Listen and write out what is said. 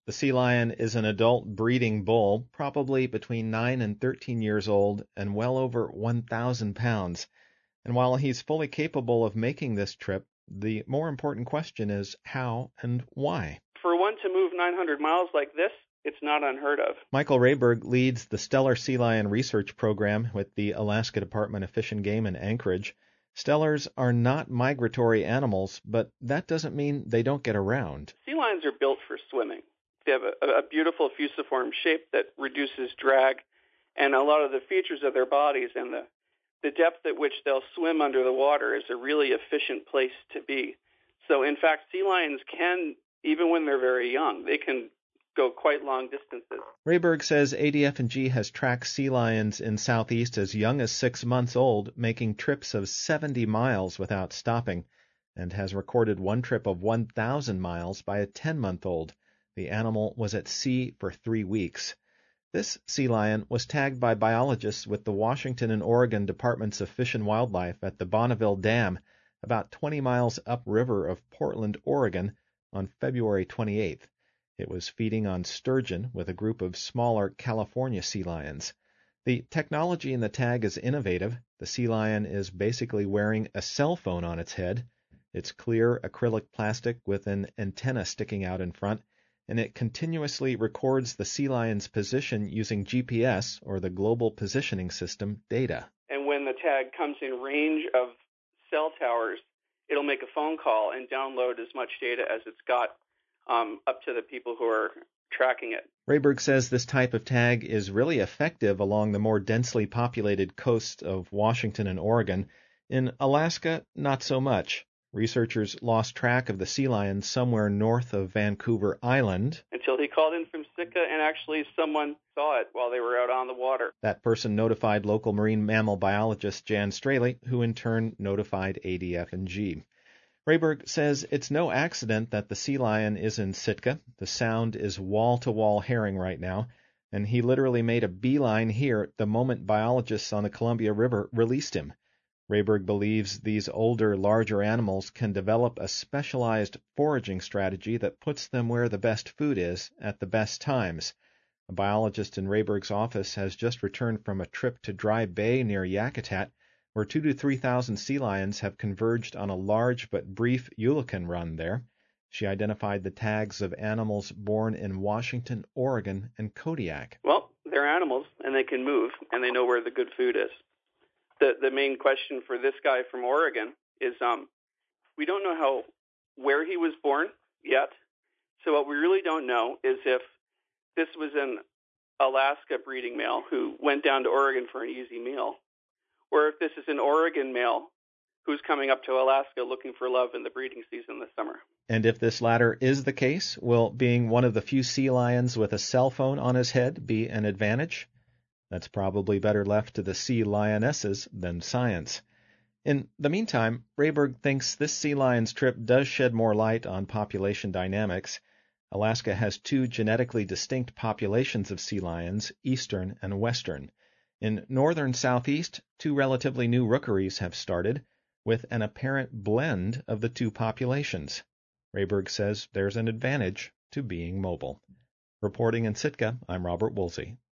The sea lion is an adult breeding bull, probably between 9 and 13 years old and well over 1,000 pounds. And while he's fully capable of making this trip, the more important question is how and why. For one to move 900 miles like this, it's not unheard of. Michael Rayberg leads the Steller Sea Lion Research Program with the Alaska Department of Fish and Game in Anchorage. Stellars are not migratory animals, but that doesn't mean they don't get around. Sea lions are built for swimming. They have a beautiful fusiform shape that reduces drag, and a lot of the features of their bodies and the depth at which they'll swim under the water is a really efficient place to be. So, in fact, sea lions can, even when they're very young, they can go quite long distances. Rayberg says ADF&G has tracked sea lions in Southeast as young as 6 months old, making trips of 70 miles without stopping, and has recorded one trip of 1,000 miles by a 10-month-old. The animal was at sea for 3 weeks. This sea lion was tagged by biologists with the Washington and Oregon Departments of Fish and Wildlife at the Bonneville Dam, about 20 miles upriver of Portland, Oregon, on February 28th. It was feeding on sturgeon with a group of smaller California sea lions. The technology in the tag is innovative. The sea lion is basically wearing a cell phone on its head. It's clear acrylic plastic with an antenna sticking out in front, and it continuously records the sea lion's position using GPS, or the Global Positioning System, data. And when the tag comes in range of cell towers, it'll make a phone call and download as much data as it's got up to the people who are tracking it. Rayberg says this type of tag is really effective along the more densely populated coasts of Washington and Oregon. In Alaska, not so much. Researchers lost track of the sea lion somewhere north of Vancouver Island. Until he called in from Sitka, and actually someone saw it while they were out on the water. That person notified local marine mammal biologist Jan Straley, who in turn notified ADF&G. Rayberg says it's no accident that the sea lion is in Sitka. The Sound is wall-to-wall herring right now, and he literally made a beeline here the moment biologists on the Columbia River released him. Rayberg believes these older, larger animals can develop a specialized foraging strategy that puts them where the best food is at the best times. A biologist in Rayberg's office has just returned from a trip to Dry Bay near Yakutat, where 2,000 to 3,000 sea lions have converged on a large but brief Ulican run there. She identified the tags of animals born in Washington, Oregon, and Kodiak. Well, they're animals, and they can move, and they know where the good food is. The main question for this guy from Oregon is we don't know where he was born yet. So what we really don't know is if this was an Alaska breeding male who went down to Oregon for an easy meal, or if this is an Oregon male who's coming up to Alaska looking for love in the breeding season this summer. And if this latter is the case, will being one of the few sea lions with a cell phone on his head be an advantage? That's probably better left to the sea lionesses than science. In the meantime, Rayberg thinks this sea lion's trip does shed more light on population dynamics. Alaska has 2 genetically distinct populations of sea lions, eastern and western. In northern Southeast, 2 relatively new rookeries have started, with an apparent blend of the 2 populations. Rayberg says there's an advantage to being mobile. Reporting in Sitka, I'm Robert Woolsey.